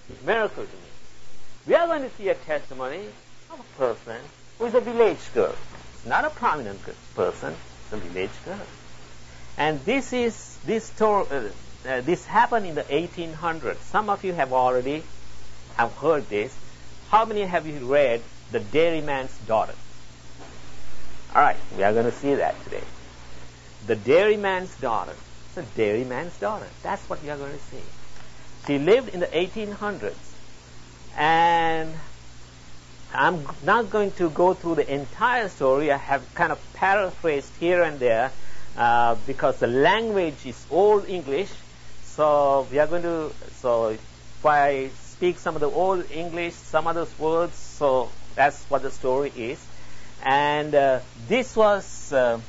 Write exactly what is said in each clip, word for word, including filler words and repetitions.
miracle to me. We are going to see a testimony of a person who is a village girl. It's not a prominent person, it's a village girl. And this is this story. Uh, uh, this happened in the eighteen hundreds. Some of you have already have heard this. How many have you read The Dairyman's Daughter? All right, we are going to see that today. The Dairyman's Daughter. It's a dairyman's daughter. That's what we are going to see. She lived in the eighteen hundreds. And I'm not going to go through the entire story. I have kind of paraphrased here and there uh, because the language is Old English. So we are going to, so if I speak some of the Old English, some of those words, so that's what the story is. And uh, this was, uh,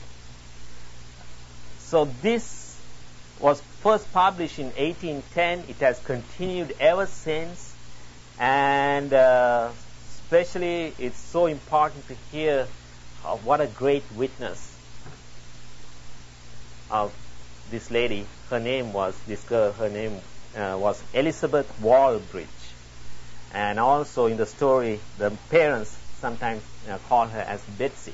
so this was first published in eighteen ten. It has continued ever since. And uh, especially it's so important to hear of what a great witness of this lady. Her name was, this girl, her name uh, was Elizabeth Walbridge. And also in the story, the parents sometimes uh, call her as Betsy.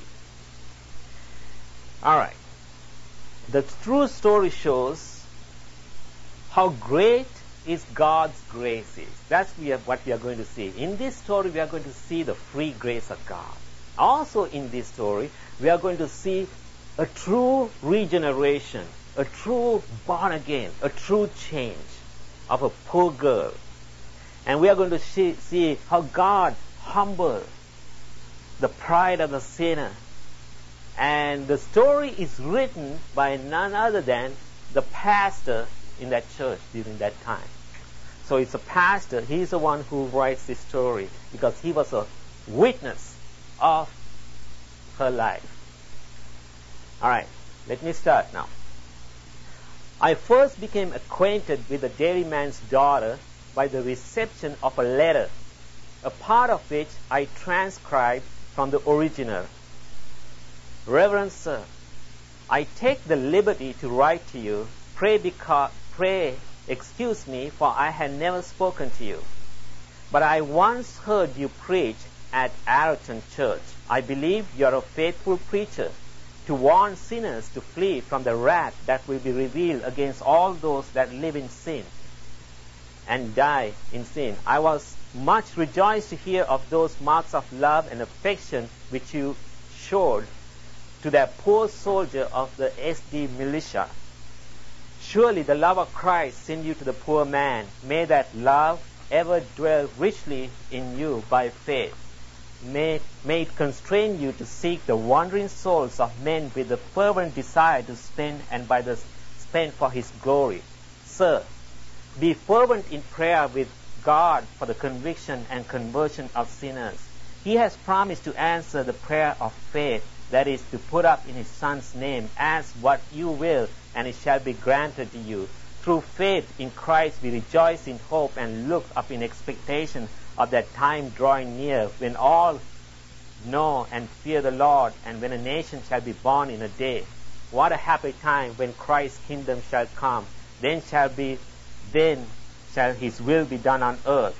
All right. The true story shows how great is God's grace is. That's we are, what we are going to see. In this story, we are going to see the free grace of God. Also in this story, we are going to see a true regeneration, a true born again, a true change of a poor girl. And we are going to see, see how God humbled the pride of the sinner. And the story is written by none other than the pastor in that church during that time. So it's a pastor, he's the one who writes this story because he was a witness of her life. All right, let me start now. I first became acquainted with the dairyman's daughter by the reception of a letter, a part of which I transcribed from the original. Reverend Sir, I take the liberty to write to you, pray because, pray excuse me, for I had never spoken to you. But I once heard you preach at Arrowton Church. I believe you are a faithful preacher to warn sinners to flee from the wrath that will be revealed against all those that live in sin and die in sin. I was much rejoiced to hear of those marks of love and affection which you showed to that poor soldier of the S D militia. Surely the love of Christ sent you to the poor man. May that love ever dwell richly in you by faith. May, may it constrain you to seek the wandering souls of men with the fervent desire to spend and by the spend for His glory. Sir, be fervent in prayer with God for the conviction and conversion of sinners. He has promised to answer the prayer of faith, that is, to put up in His Son's name. Ask what you will, and it shall be granted to you. Through faith in Christ we rejoice in hope and look up in expectation of that time drawing near, when all know and fear the Lord, and when a nation shall be born in a day. What a happy time when Christ's kingdom shall come. Then shall be, then shall His will be done on earth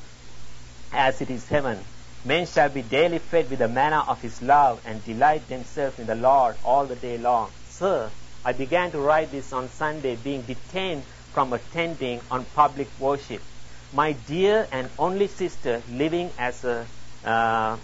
as it is heaven. Men shall be daily fed with the manna of His love and delight themselves in the Lord all the day long. Sir, I began to write this on Sunday, being detained from attending on public worship. My dear and only sister, living as a uh,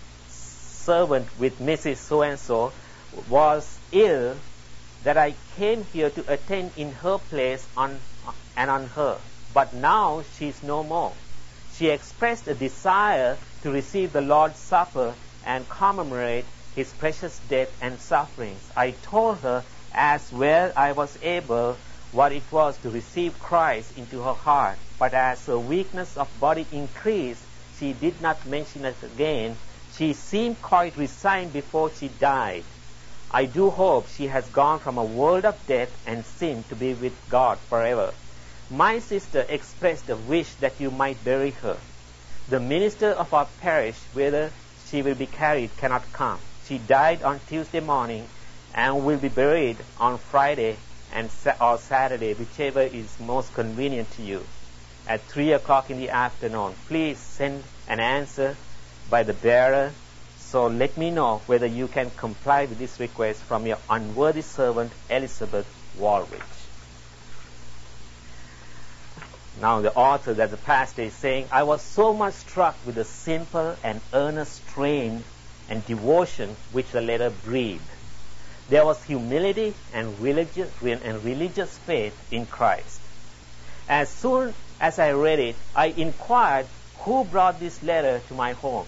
servant with Missus So-and-so, was ill, that I came here to attend in her place on and on her. But now she is no more. She expressed a desire to receive the Lord's Supper and commemorate His precious death and sufferings. I told her as well I was able what it was to receive Christ into her heart. But as her weakness of body increased, she did not mention it again. She seemed quite resigned before she died. I do hope she has gone from a world of death and sin to be with God forever. My sister expressed a wish that you might bury her. The minister of our parish, whither she will be carried, cannot come. She died on Tuesday morning and will be buried on Friday and sa- or Saturday, whichever is most convenient to you. at three o'clock in the afternoon. Please send an answer by the bearer. So let me know whether you can comply with this request from your unworthy servant, Elizabeth Walrich. Now the author, that the pastor is saying, I was so much struck with the simple and earnest strain and devotion which the letter breathed. There was humility and religious, and religious faith in Christ. As soon as I read it, I inquired who brought this letter to my home.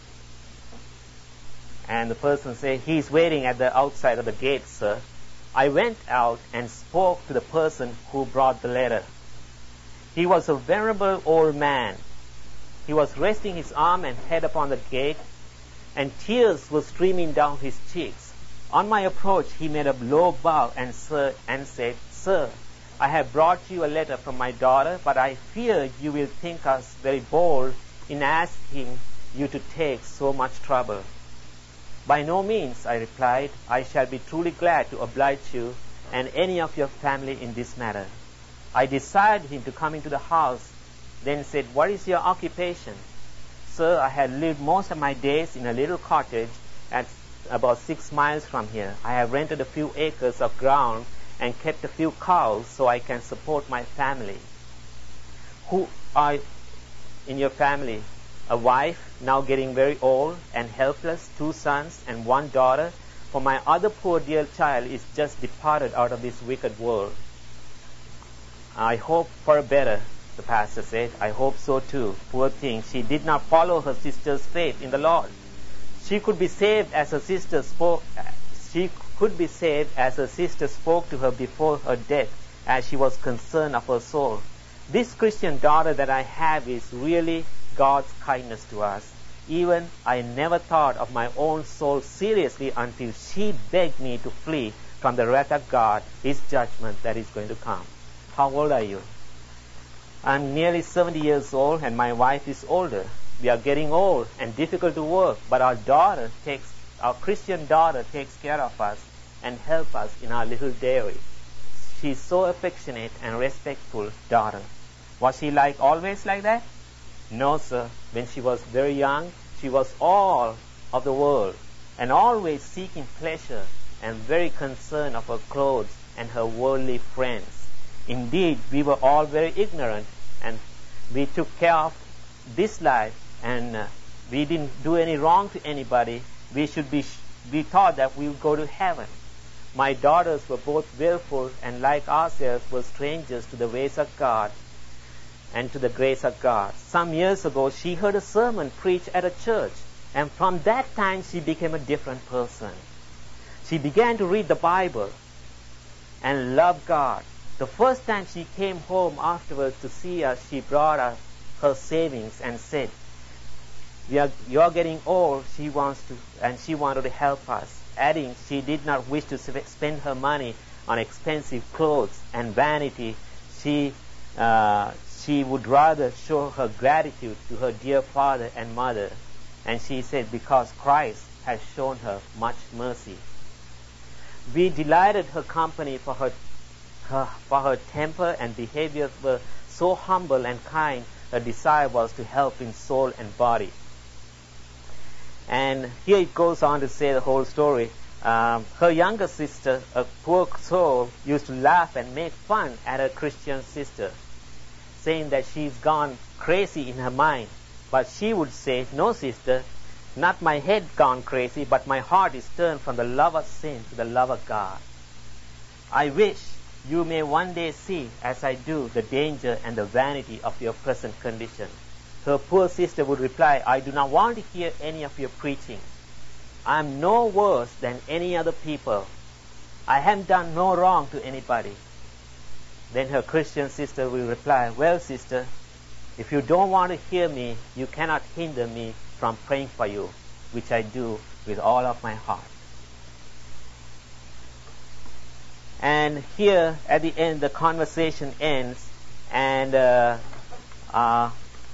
And the person said, he's waiting at the outside of the gate, sir. I went out and spoke to the person who brought the letter. He was a venerable old man. He was resting his arm and head upon the gate, and tears were streaming down his cheeks. On my approach, he made a low bow and, sir, and said, Sir, I have brought you a letter from my daughter, but I fear you will think us very bold in asking you to take so much trouble. By no means, I replied. I shall be truly glad to oblige you and any of your family in this matter. I desired him to come into the house, then said, What is your occupation? Sir, I had lived most of my days in a little cottage at about six miles from here. I have rented a few acres of ground and kept a few cows so I can support my family. Who are in your family? A wife, now getting very old and helpless, two sons and one daughter, for my other poor dear child is just departed out of this wicked world. I hope for a better, the pastor said. I hope so too. Poor thing, she did not follow her sister's faith in the Lord. She could be saved as her sister spoke. She could be saved as her sister spoke to her before her death, as she was concerned of her soul. This Christian daughter that I have is really God's kindness to us. Even I never thought of my own soul seriously until she begged me to flee from the wrath of God, His judgment that is going to come. How old are you? I'm nearly seventy years old and my wife is older. We are getting old and difficult to work, but our daughter takes, our Christian daughter takes care of us and helps us in our little dairy. She's so affectionate and respectful daughter. Was she like always like that? No, sir. When she was very young, she was all of the world and always seeking pleasure and very concerned of her clothes and her worldly friends. Indeed, we were all very ignorant and we took care of this life and uh, we didn't do any wrong to anybody. We should be, sh- we thought that we would go to heaven. My daughters were both willful and like ourselves were strangers to the ways of God and to the grace of God. Some years ago, she heard a sermon preached at a church, and from that time she became a different person. She began to read the Bible and love God. The first time she came home afterwards to see us, she brought us her savings and said, "We are, you are getting old." She wants to, and she wanted to help us. Adding, she did not wish to spend her money on expensive clothes and vanity. She uh, she would rather show her gratitude to her dear father and mother. And she said, because Christ has shown her much mercy. We delighted her company for her, her for her temper and behavior were so humble and kind. Her desire was to help in soul and body. And here it goes on to say the whole story. Um, her younger sister, a poor soul, used to laugh and make fun at her Christian sister, saying that she's gone crazy in her mind. But she would say, "No, sister, not my head gone crazy, but my heart is turned from the love of sin to the love of God. I wish you may one day see, as I do, the danger and the vanity of your present condition." Her poor sister would reply, "I do not want to hear any of your preaching. I am no worse than any other people. I haven't done no wrong to anybody." Then her Christian sister will reply, "Well, sister, if you don't want to hear me, you cannot hinder me from praying for you, which I do with all of my heart." And here at the end, the conversation ends, and uh, uh,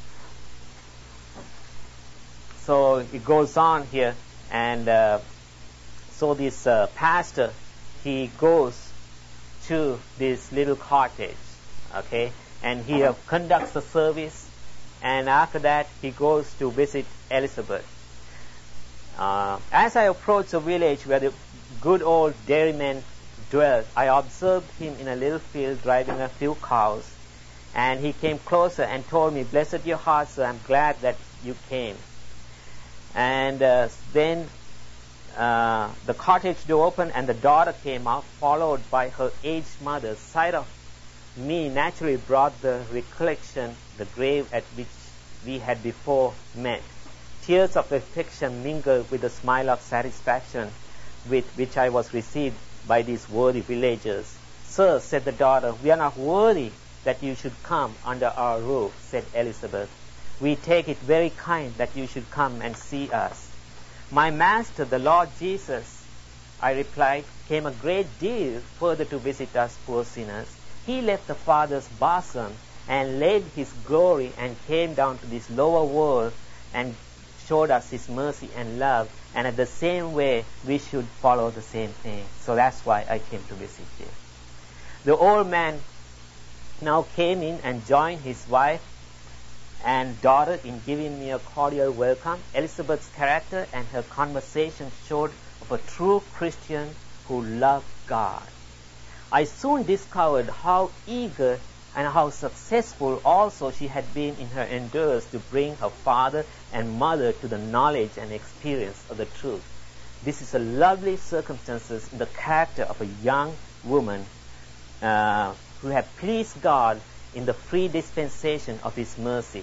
so it goes on here, and uh, so this uh, pastor, he goes to this little cottage, okay, and he uh, conducts the service, and after that he goes to visit Elizabeth. Uh, as I approached the village where the good old dairyman dwelt, I observed him in a little field driving a few cows, and he came closer and told me, "Blessed your heart, sir, I'm glad that you came." And uh, then uh, the cottage door opened and the daughter came out, followed by her aged mother. Sight of me naturally brought the recollection, the grave at which we had before met. Tears of affection mingled with a smile of satisfaction with which I was received by these worthy villagers. "Sir," said the daughter, "we are not worthy that you should come under our roof," said Elizabeth. "We take it very kind that you should come and see us." "My master, the Lord Jesus," I replied, "came a great deal further to visit us poor sinners. He left the Father's bosom and laid his glory and came down to this lower world and showed us his mercy and love, and at the same way we should follow the same thing. So that's why I came to visit you." The old man now came in and joined his wife and daughter in giving me a cordial welcome. Elizabeth's character and her conversation showed of a true Christian who loved God. I soon discovered how eager and how successful also she had been in her endeavors to bring her father and mother to the knowledge and experience of the truth. This is a lovely circumstance in the character of a young woman uh, who had pleased God in the free dispensation of his mercy.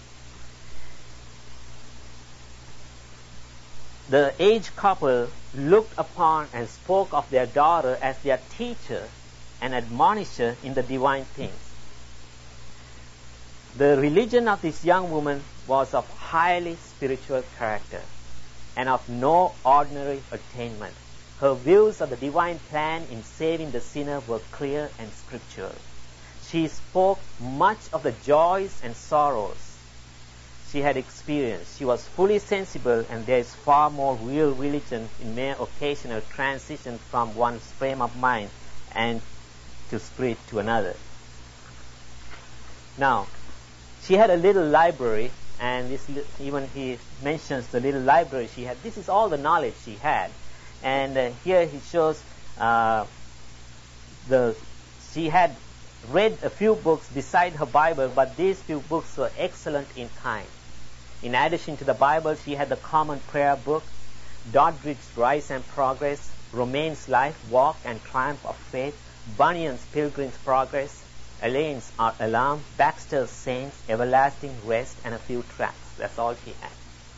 The aged couple looked upon and spoke of their daughter as their teacher and admonisher in the divine things. The religion of this young woman was of highly spiritual character and of no ordinary attainment. Her views of the divine plan in saving the sinner were clear and scriptural. She spoke much of the joys and sorrows she had experienced. She was fully sensible, and there is far more real religion in mere occasional transition from one's frame of mind and to spirit to another. Now, she had a little library, and this, even he mentions the little library she had. This is all the knowledge she had. And uh, here he shows uh, the she had read a few books beside her Bible, but these few books were excellent in kind. In addition to the Bible, she had the Common Prayer Book, Doddridge's Rise and Progress, Romaine's Life, Walk and Triumph of Faith, Bunyan's Pilgrim's Progress, Elaine's Alarm, Baxter's Saints, Everlasting Rest, and a few tracts. That's all she had.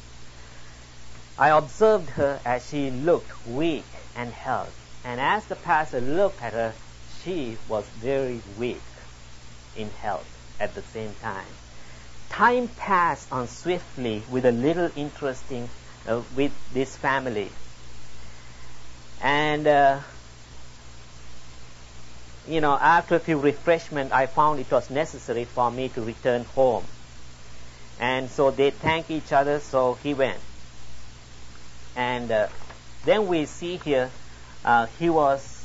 I observed her as she looked weak and held, and as the pastor looked at her, she was very weak in health at the same time. Time passed on swiftly with a little interesting uh, with this family. And uh, you know, after a few refreshment, I found it was necessary for me to return home. And so they thanked each other, so he went. And uh, then we see here, uh, he was,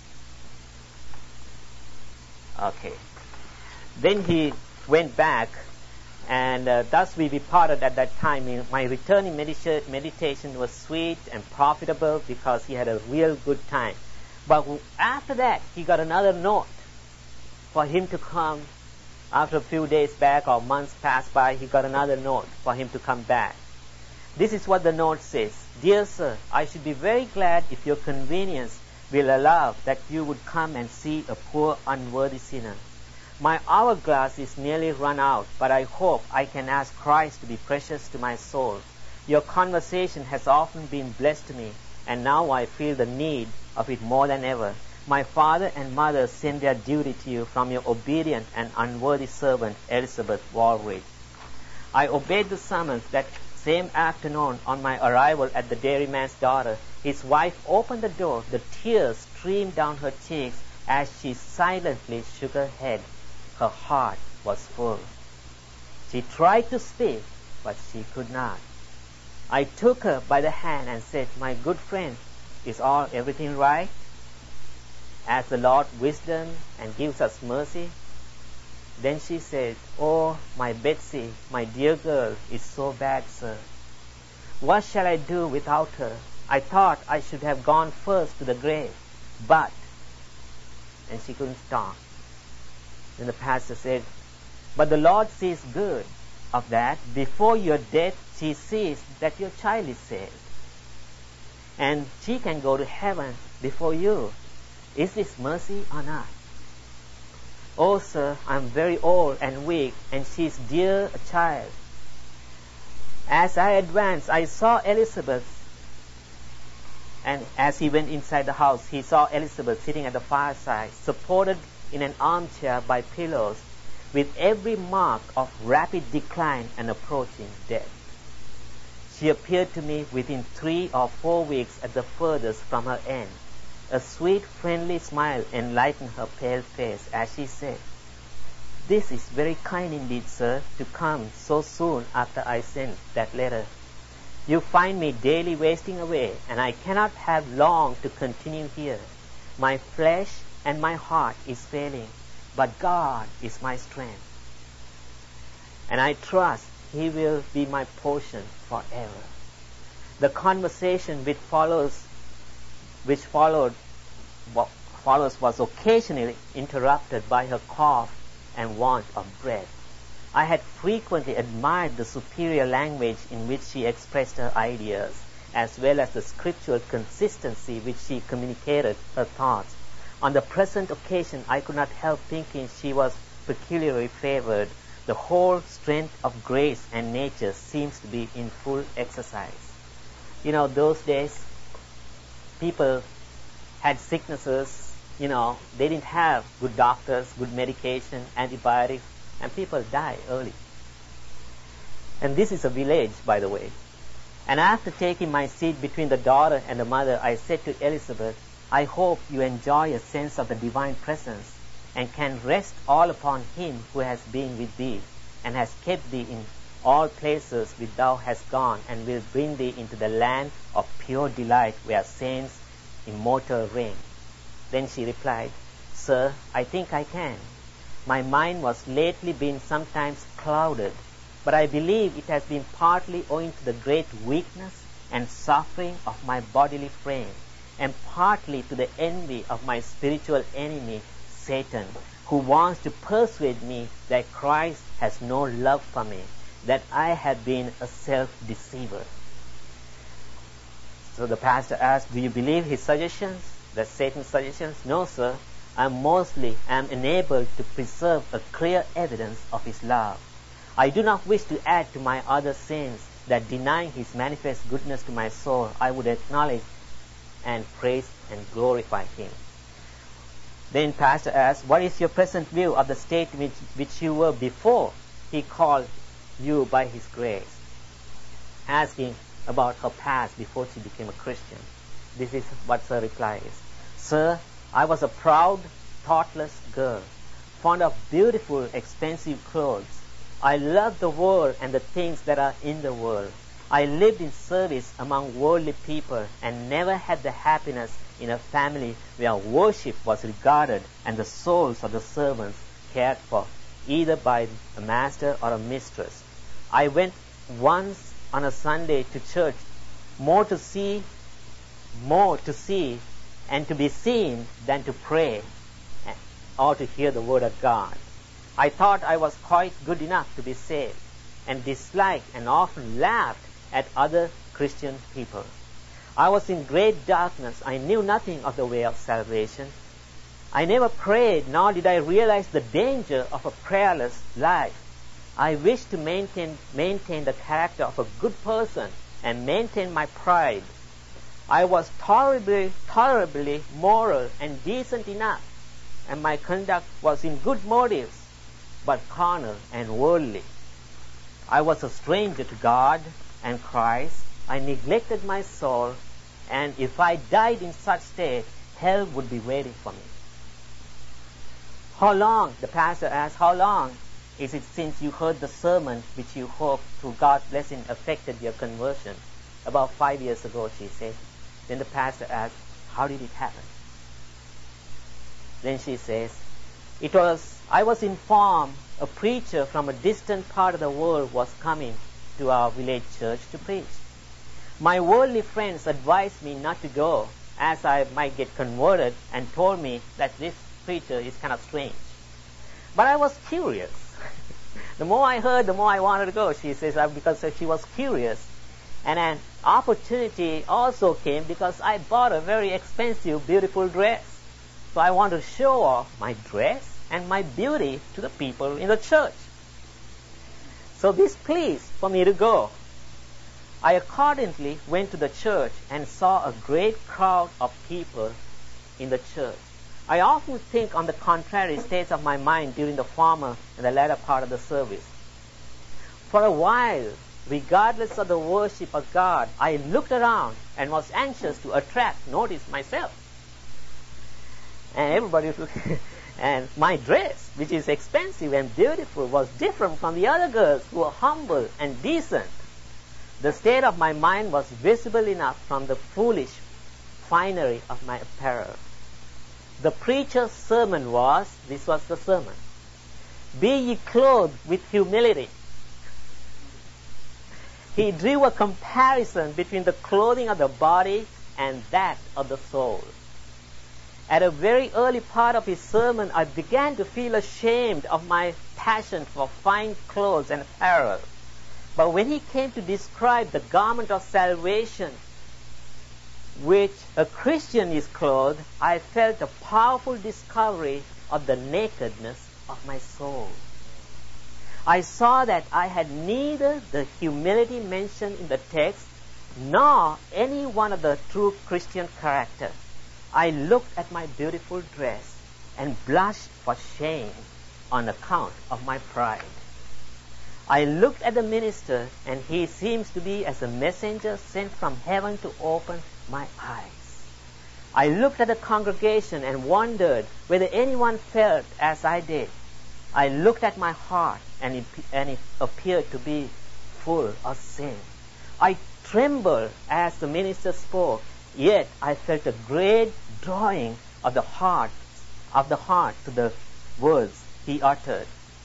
okay. Then he went back, and uh, thus we departed at that time. My returning medita- meditation was sweet and profitable because he had a real good time. But after that, he got another note for him to come. After a few days back or months passed by, he got another note for him to come back. This is what the note says. "Dear sir, I should be very glad if your convenience will allow that you would come and see a poor unworthy sinner. My hourglass is nearly run out, but I hope I can ask Christ to be precious to my soul. Your conversation has often been blessed to me, and now I feel the need of it more than ever. My father and mother send their duty to you from your obedient and unworthy servant, Elizabeth Walridge." I obeyed the summons. That same afternoon, on my arrival at the dairyman's daughter, his wife opened the door. The tears streamed down her cheeks as she silently shook her head. Her heart was full. She tried to speak, but she could not. I took her by the hand and said, "My good friend, is all everything right? As the Lord wisdom and gives us mercy, Then she said, "Oh, my Betsy, my dear girl, is so bad, sir. What shall I do without her? I thought I should have gone first to the grave, but..." And she couldn't stop. Then the pastor said, "But the Lord sees good of that. Before your death, she sees that your child is saved. And she can go to heaven before you. Is this mercy or not? Oh, sir, I'm very old and weak, and she's dear a child." As I advanced, I saw Elizabeth, and as he went inside the house, he saw Elizabeth sitting at the fireside, supported in an armchair by pillows, with every mark of rapid decline and approaching death. She appeared to me within three or four weeks at the furthest from her end. A sweet, friendly smile enlightened her pale face as she said, "This is very kind indeed, sir, to come so soon after I sent that letter. You find me daily wasting away, and I cannot have long to continue here. My flesh and my heart is failing, but God is my strength. And I trust He will be my portion forever." The conversation which follows which followed what follows was occasionally interrupted by her cough and want of breath. I had frequently admired the superior language in which she expressed her ideas, as well as the scriptural consistency which she communicated her thoughts. On the present occasion, I could not help thinking she was peculiarly favored. The whole strength of grace and nature seems to be in full exercise. You know, those days, people had sicknesses, you know, they didn't have good doctors, good medication, antibiotics, and people die early. And this is a village, by the way. And after taking my seat between the daughter and the mother, I said to Elizabeth, "I hope you enjoy a sense of the divine presence and can rest all upon Him who has been with thee and has kept thee in all places which thou hast gone, and will bring thee into the land of pure delight where saints immortal reign." Then she replied, "Sir, I think I can. My mind was lately been sometimes clouded, but I believe it has been partly owing to the great weakness and suffering of my bodily frame, and partly to the envy of my spiritual enemy, Satan, who wants to persuade me that Christ has no love for me, that I have been a self-deceiver." So the pastor asked, "Do you believe his suggestions, the Satan's suggestions?" "No, sir. I mostly am enabled to preserve a clear evidence of his love. I do not wish to add to my other sins that denying his manifest goodness to my soul, I would acknowledge and praise and glorify him." Then pastor asked, "What is your present view of the state in which, which you were before he called you by his grace?" Asking about her past before she became a Christian. This is what her reply is. "Sir, I was a proud, thoughtless girl, fond of beautiful, expensive clothes. I loved the world and the things that are in the world. I lived in service among worldly people and never had the happiness in a family where worship was regarded and the souls of the servants cared for, either by a master or a mistress. I went once on a Sunday to church more to see, more to see and to be seen than to pray or to hear the word of God. I thought I was quite good enough to be saved, and disliked and often laughed at other Christian people. I was in great darkness. I knew nothing of the way of salvation. I never prayed, nor did I realize the danger of a prayerless life. I wished to maintain, maintain the character of a good person and maintain my pride. I was tolerably, tolerably moral and decent enough, and my conduct was in good motives, but carnal and worldly. I was a stranger to God and Christ. I neglected my soul, and if I died in such state, hell would be waiting for me." How long, the pastor asked, how long is it since you heard the sermon which you hope through God's blessing affected your conversion? "About five years ago," she said. Then the pastor asked, "How did it happen?" Then she says, "It was I was informed a preacher from a distant part of the world was coming to our village church to preach. My worldly friends advised me not to go, as I might get converted, and told me that this preacher is kind of strange. But I was curious. The more I heard, the more I wanted to go, she says, because she was curious. And an opportunity also came because I bought a very expensive, beautiful dress. So I wanted to show off my dress and my beauty to the people in the church. So this pleased for me to go. I accordingly went to the church and saw a great crowd of people in the church. I often think on the contrary states of my mind during the former and the latter part of the service. For a while, regardless of the worship of God, I looked around and was anxious to attract notice myself. And everybody looked, and my dress, which is expensive and beautiful, was different from the other girls who were humble and decent. The state of my mind was visible enough from the foolish finery of my apparel. The preacher's sermon was, this was the sermon, "Be ye clothed with humility." He drew a comparison between the clothing of the body and that of the soul. At a very early part of his sermon, I began to feel ashamed of my passion for fine clothes and apparel. But when he came to describe the garment of salvation which a Christian is clothed, I felt a powerful discovery of the nakedness of my soul. I saw that I had neither the humility mentioned in the text nor any one of the true Christian character. I looked at my beautiful dress and blushed for shame on account of my pride. I looked at the minister, and he seems to be as a messenger sent from heaven to open my eyes. I looked at the congregation and wondered whether anyone felt as I did. I looked at my heart, and it, and it appeared to be full of sin. I trembled as the minister spoke, yet I felt a great drawing of the heart, of the heart to the words he uttered.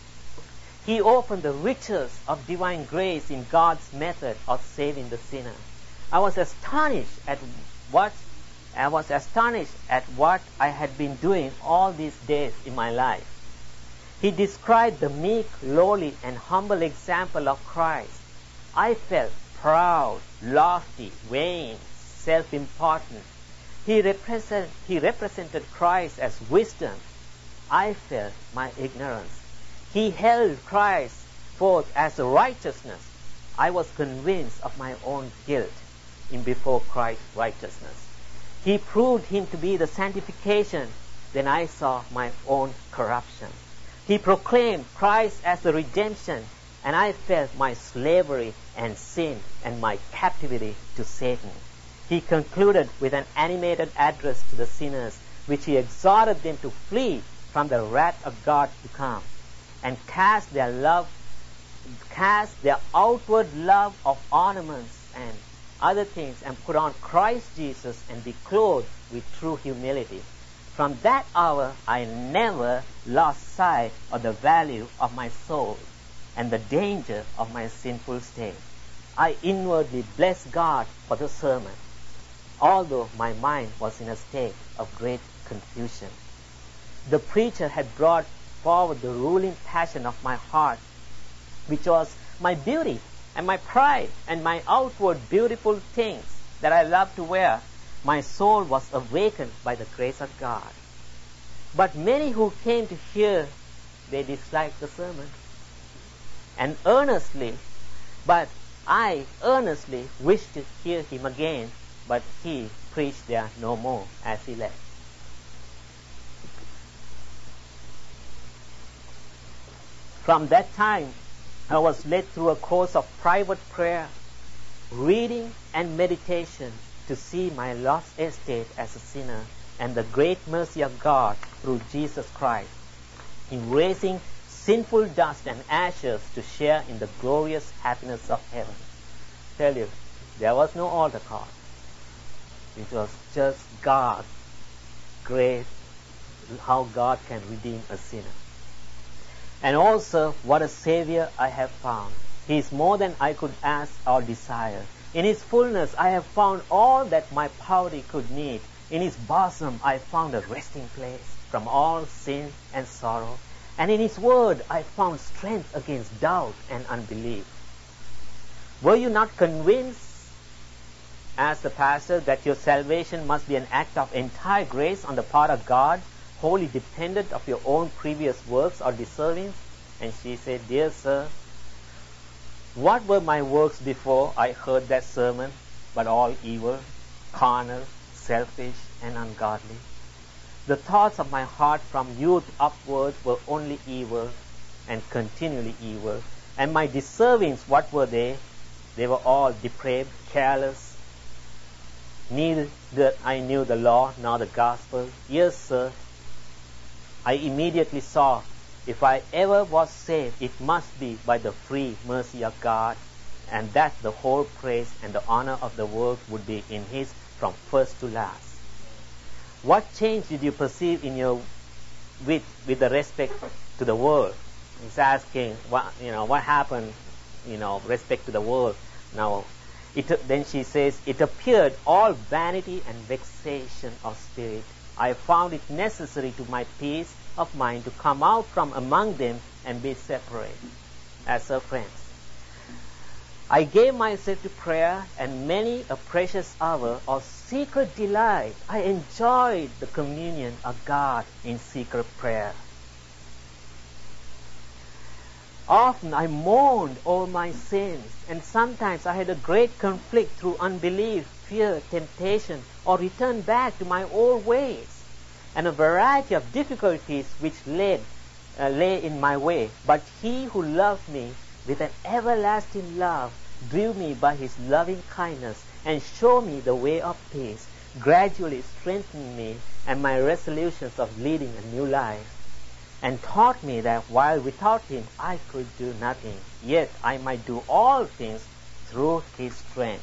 He opened the riches of divine grace in God's method of saving the sinner. I was astonished at what I was astonished at what I had been doing all these days in my life. He described the meek, lowly, and humble example of Christ. I felt proud, lofty, vain, self-important. He represent, he represented Christ as wisdom. I felt my ignorance. He held Christ forth as righteousness. I was convinced of my own guilt in before Christ's righteousness. He proved him to be the sanctification. Then I saw my own corruption. He proclaimed Christ as the redemption, and I felt my slavery and sin and my captivity to Satan. He concluded with an animated address to the sinners, which he exhorted them to flee from the wrath of God to come, and cast their love, cast their outward love of ornaments and other things, and put on Christ Jesus and be clothed with true humility. From that hour, I never lost sight of the value of my soul and the danger of my sinful state. I inwardly blessed God for the sermon, although my mind was in a state of great confusion. The preacher had brought forward the ruling passion of my heart, which was my beauty and my pride and my outward beautiful things that I loved to wear. My soul was awakened by the grace of God. But many who came to hear, they disliked the sermon. And earnestly, but I earnestly wished to hear him again, but he preached there no more as he left. From that time, I was led through a course of private prayer, reading, and meditation to see my lost estate as a sinner and the great mercy of God through Jesus Christ in raising sinful dust and ashes to share in the glorious happiness of heaven. Tell you, there was no altar call. It was just God's grace, how God can redeem a sinner. And also, what a Savior I have found. He is more than I could ask or desire. In His fullness I have found all that my poverty could need. In His bosom I found a resting place from all sin and sorrow. And in His word I found strength against doubt and unbelief. Were you not convinced, as the pastor, that your salvation must be an act of entire grace on the part of God, wholly dependent of your own previous works or deservings? And she said, dear sir, what were my works before I heard that sermon but all evil, carnal, selfish, and ungodly? The thoughts of my heart from youth upwards were only evil and continually evil. And my deservings, what were they? They were all depraved, careless. Neither I knew the law nor the gospel. Yes, sir, I immediately saw if I ever was saved, it must be by the free mercy of God, and that the whole praise and the honor of the world would be in His from first to last. What change did you perceive in your with with the respect to the world? He's asking, what you know, what happened, you know, respect to the world. Now, it, then she says, it appeared all vanity and vexation of spirit. I found it necessary to my peace of mind to come out from among them and be separate as her friends. I gave myself to prayer, and many a precious hour of secret delight I enjoyed the communion of God in secret prayer. Often I mourned over my sins, and sometimes I had a great conflict through unbelief, fear, temptation, or return back to my old ways, and a variety of difficulties which led, uh, lay in my way. But He who loved me with an everlasting love drew me by His loving kindness and showed me the way of peace, gradually strengthened me and my resolutions of leading a new life, and taught me that while without Him I could do nothing, yet I might do all things through His strength.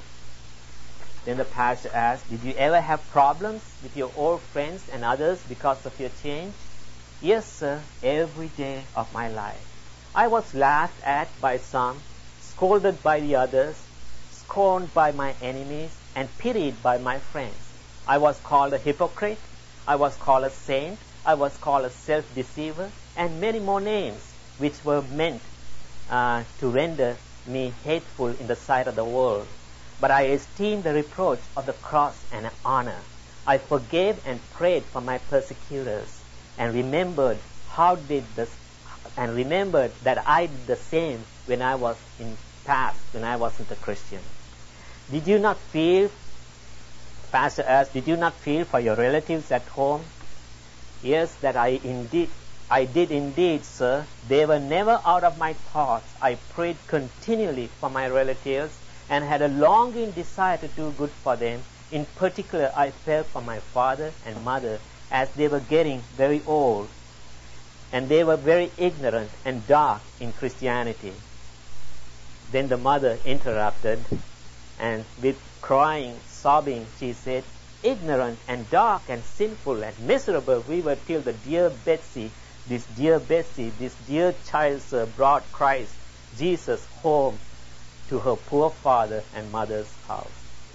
Then the pastor asked, did you ever have problems with your old friends and others because of your change? Yes, sir, every day of my life. I was laughed at by some, scolded by the others, scorned by my enemies, and pitied by my friends. I was called a hypocrite, I was called a saint, I was called a self-deceiver, and many more names which were meant uh, to render me hateful in the sight of the world. But I esteemed the reproach of the cross an honor. I forgave and prayed for my persecutors, and remembered how did this, and remembered that I did the same when I was in past, when I wasn't a Christian. Did you not feel, Pastor asked, did you not feel for your relatives at home? Yes, that I indeed, I did indeed, sir. They were never out of my thoughts. I prayed continually for my relatives and had a longing desire to do good for them. In particular, I felt for my father and mother, as they were getting very old, and they were very ignorant and dark in Christianity. Then the mother interrupted, and with crying, sobbing, she said, ignorant and dark and sinful and miserable we were till the dear Betsy, this dear Betsy, this dear child, sir, brought Christ Jesus home to her poor father and mother's house.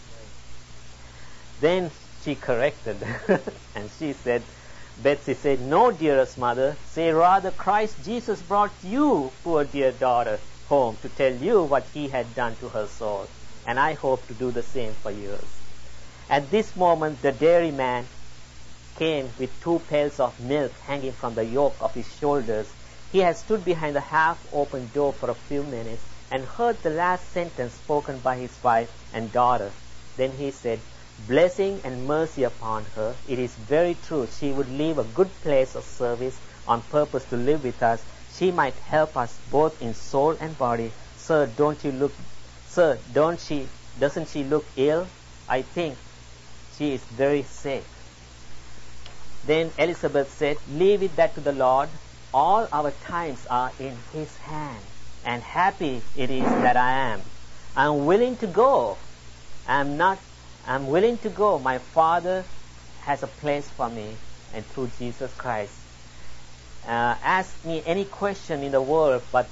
Then she corrected and she said, Betsy said, no, dearest mother, say rather Christ Jesus brought you, poor dear daughter, home to tell you what He had done to her soul, and I hope to do the same for yours. At this moment the dairyman came with two pails of milk hanging from the yoke of his shoulders. He had stood behind the half-open door for a few minutes and heard the last sentence spoken by his wife and daughter. Then he said, blessing and mercy upon her. It is very true she would leave a good place of service on purpose to live with us. She might help us both in soul and body. Sir, don't you look, sir, don't she, doesn't she look ill? I think she is very sick. Then Elizabeth said, leave it that to the Lord. All our times are in His hand, and happy it is that I am. I am willing to go. I am not, I am willing to go. My Father has a place for me, and through Jesus Christ. uh, ask me any question in the world, but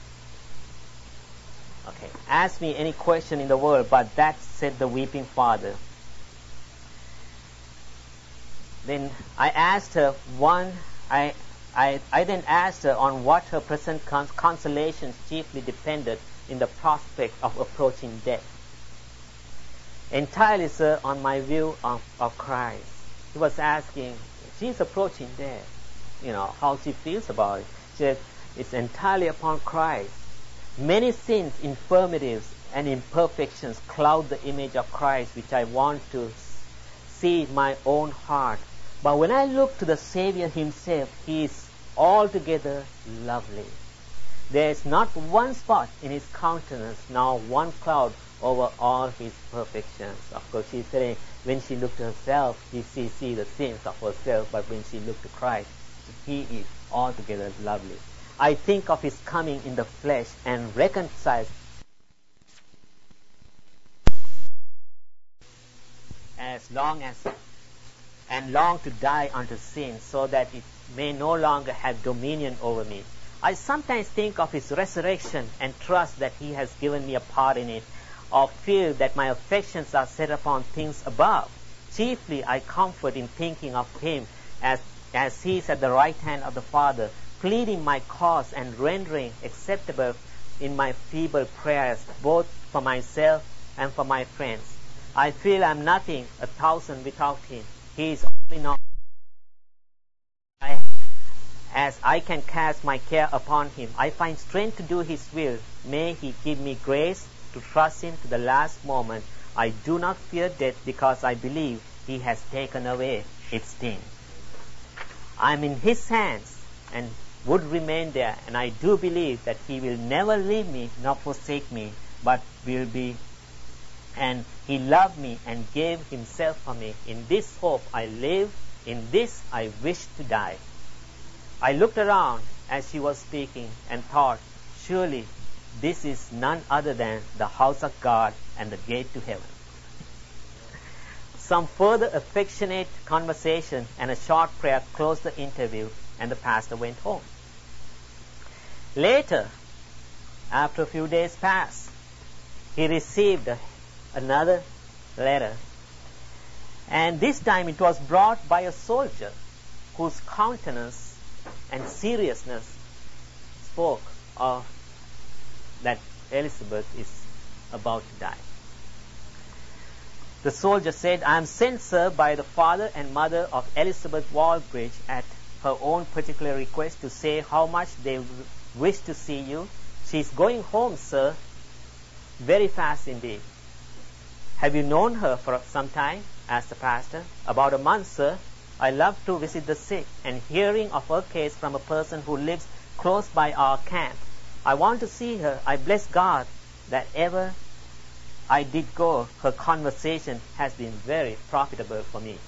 okay, ask me any question in the world, but that, said the weeping father. Then I asked her one. I I, I then asked her on what her present cons- consolations chiefly depended in the prospect of approaching death. Entirely, sir, on my view of, of Christ. He was asking, she's approaching death, you know, how she feels about it. She said, it's entirely upon Christ. Many sins, infirmities, and imperfections cloud the image of Christ, which I want to see in my own heart. But when I look to the Savior himself, he is altogether lovely. There is not one spot in his countenance, nor one cloud over all his perfections. Of course, she's saying when she looked to herself, she sees see the sins of herself, but when she looked to Christ, he is altogether lovely. I think of his coming in the flesh and reconcile as long as and long to die unto sin, so that it may no longer have dominion over me. I sometimes think of his resurrection and trust that he has given me a part in it, or feel that my affections are set upon things above. Chiefly I comfort in thinking of him as, as he is at the right hand of the Father, pleading my cause and rendering acceptable in my feeble prayers, both for myself and for my friends. I feel I am nothing, a thousand without him. He is only not. I, as I can cast my care upon him, I find strength to do his will. May he give me grace to trust him to the last moment. I do not fear death, because I believe he has taken away its sting. I am in his hands and would remain there, and I do believe that he will never leave me nor forsake me, but will be, and he loved me and gave himself for me. In this hope I live, in this I wish to die. I looked around as she was speaking and thought, surely this is none other than the house of God and the gate to heaven. Some further affectionate conversation and a short prayer closed the interview, and the pastor went home. Later, after a few days passed, he received a, another letter, and this time it was brought by a soldier whose countenance and seriousness spoke of that Elizabeth is about to die. The soldier said, I am sent, sir, by the father and mother of Elizabeth Walbridge at her own particular request to say how much they w- wish to see you. She is going home, sir, very fast indeed. Have you known her for some time? Asked the pastor. About a month, sir. I love to visit the sick, and hearing of her case from a person who lives close by our camp, I want to see her. I bless God that ever I did go, her conversation has been very profitable for me.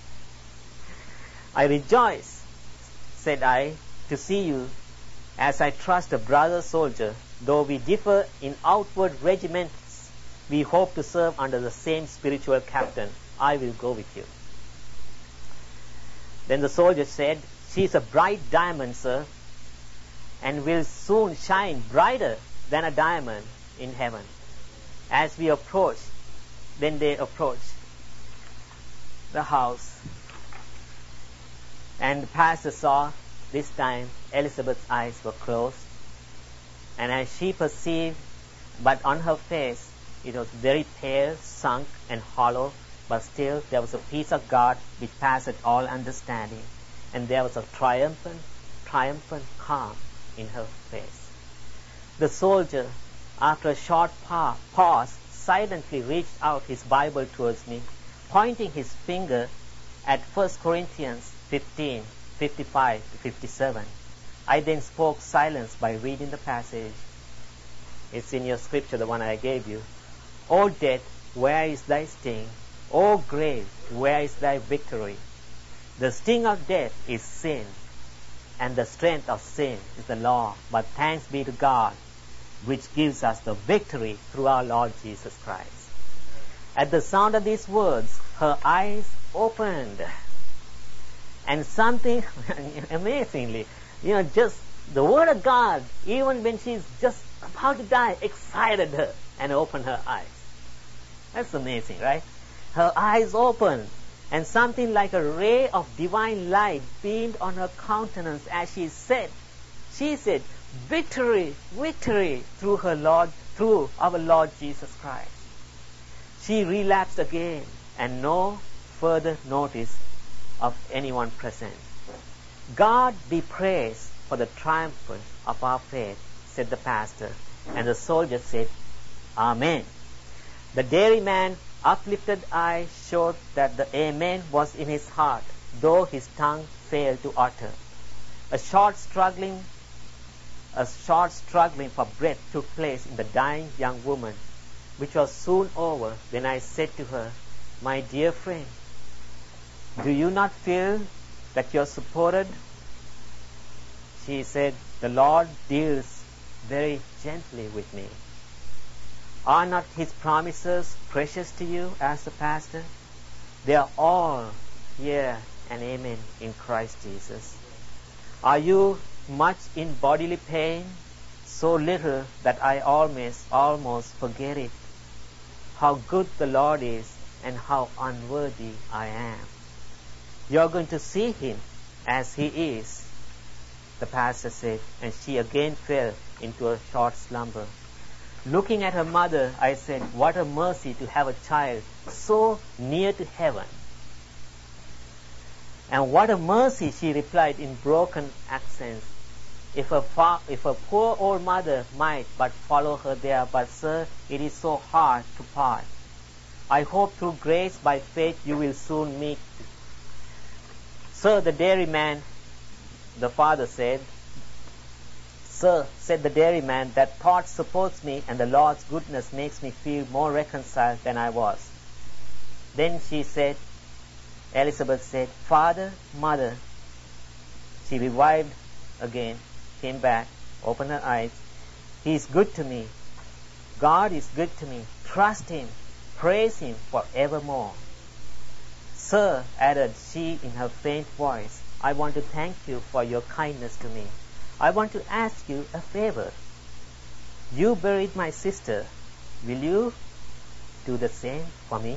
I rejoice, said I, to see you, as I trust a brother soldier. Though we differ in outward regiments, we hope to serve under the same spiritual captain. I will go with you. Then the soldier said, she is a bright diamond, sir, and will soon shine brighter than a diamond in heaven. As we approach, then they approached the house, and the pastor saw this time Elizabeth's eyes were closed, and as she perceived, but on her face it was very pale, sunk, and hollow, but still there was a peace of God which passeth all understanding, and there was a triumphant, triumphant calm in her face. The soldier, after a short pa- pause, silently reached out his Bible towards me, pointing his finger at First Corinthians fifteen, fifty-five to fifty-seven. I then spoke silence by reading the passage. It's in your scripture, the one I gave you. O death, where is thy sting? O grave, where is thy victory? The sting of death is sin, and the strength of sin is the law. But thanks be to God, which gives us the victory through our Lord Jesus Christ. At the sound of these words, her eyes opened, and something amazingly, You know, just the Word of God, even when she's just about to die, excited her and opened her eyes. That's amazing, right? Her eyes opened, and something like a ray of divine light beamed on her countenance as she said, she said, victory, victory through her Lord, through our Lord Jesus Christ. She relapsed again, and no further notice of anyone present. God be praised for the triumph of our faith, said the pastor, and the soldier said, Amen. The dairyman uplifted eye showed that the Amen was in his heart, though his tongue failed to utter. A short struggling, a short struggling for breath took place in the dying young woman, which was soon over when I said to her, My dear friend, do you not feel that you are supported? She said, The Lord deals very gently with me. Are not His promises precious to you as a pastor? They are all yeah and amen in Christ Jesus. Are you much in bodily pain? So little that I almost, almost forget it. How good the Lord is and how unworthy I am. You are going to see Him as He is, the pastor said, and she again fell into a short slumber. Looking at her mother, I said, what a mercy to have a child so near to heaven. And what a mercy, she replied in broken accents. If a, fa- if a poor old mother might but follow her there, but sir, it is so hard to part. I hope through grace by faith you will soon meet. Sir, the dairyman, the father said, Sir, said the dairyman, that thought supports me, and the Lord's goodness makes me feel more reconciled than I was. Then she said, Elizabeth said, Father, mother. She revived again, came back, opened her eyes. He is good to me. God is good to me. Trust Him. Praise Him forevermore. Sir, added she in her faint voice, I want to thank you for your kindness to me. I want to ask you a favor. You buried my sister. Will you do the same for me?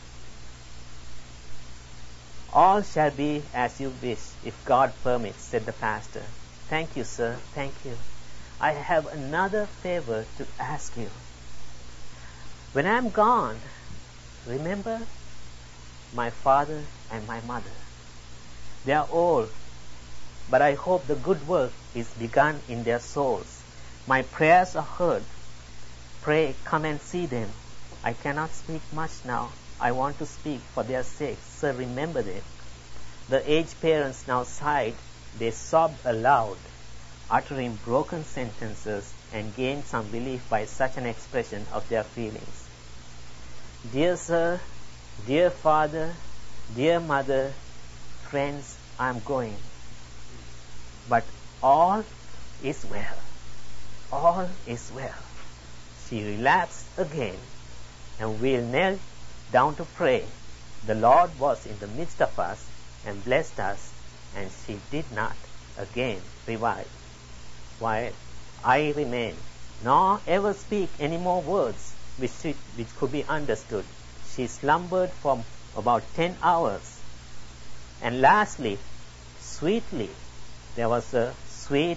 All shall be as you wish, if God permits, said the pastor. Thank you, sir, thank you. I have another favor to ask you. When I am gone, remember my father and my mother. They are old, but I hope the good work is begun in their souls. My prayers are heard. Pray, come and see them. I cannot speak much now. I want to speak for their sake. Sir, remember them. The aged parents now sighed. They sobbed aloud, uttering broken sentences, and gained some relief by such an expression of their feelings. Dear sir, dear father, dear mother, friends, I am going. But all is well. All is well. She relapsed again, and we knelt down to pray. The Lord was in the midst of us and blessed us, and she did not again revive, while I remained, nor ever speak any more words which, she, which could be understood. She slumbered for about ten hours. And lastly, sweetly, there was a sweet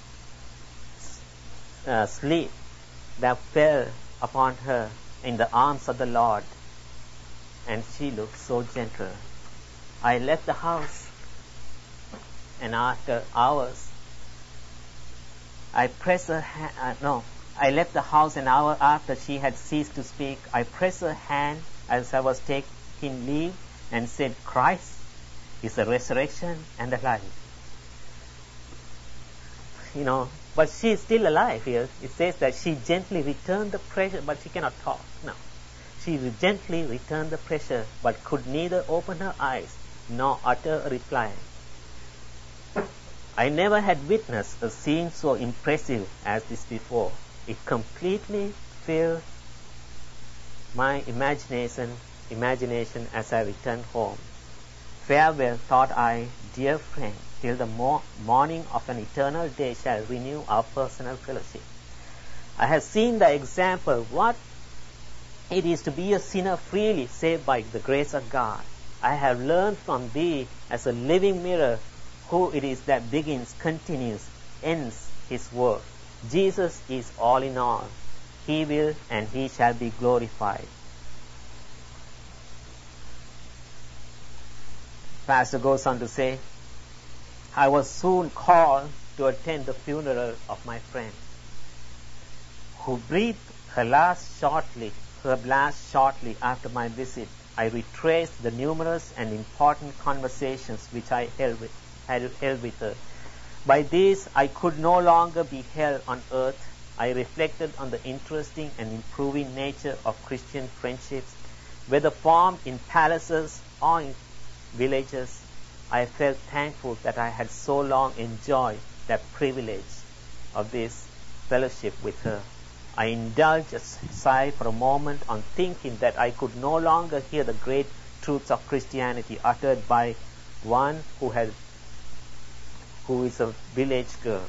uh, sleep that fell upon her in the arms of the Lord, and she looked so gentle. I left the house, and after hours, I pressed her hand. Uh, no, I left the house an hour after she had ceased to speak. I pressed her hand as I was taking leave, and said, Christ is the resurrection and the life. You know, but she is still alive here. It says that she gently returned the pressure, but she cannot talk. No. She gently returned the pressure, but could neither open her eyes nor utter a reply. I never had witnessed a scene so impressive as this before. It completely filled my imagination, imagination as I returned home. Farewell, thought I, dear friend. till the mo- morning of an eternal day shall renew our personal fellowship. I have seen the example what it is to be a sinner freely saved by the grace of God. I have learned from thee as a living mirror who it is that begins, continues, ends his work. Jesus is all in all. He will and he shall be glorified. Pastor goes on to say, I was soon called to attend the funeral of my friend, who breathed her last shortly, her last shortly after my visit. I retraced the numerous and important conversations which I held with, had held with her. By these I could no longer be held on earth. I reflected on the interesting and improving nature of Christian friendships, whether formed in palaces or in villages. I felt thankful that I had so long enjoyed that privilege of this fellowship with her. I indulged a sigh for a moment on thinking that I could no longer hear the great truths of Christianity uttered by one who had, who is a village girl.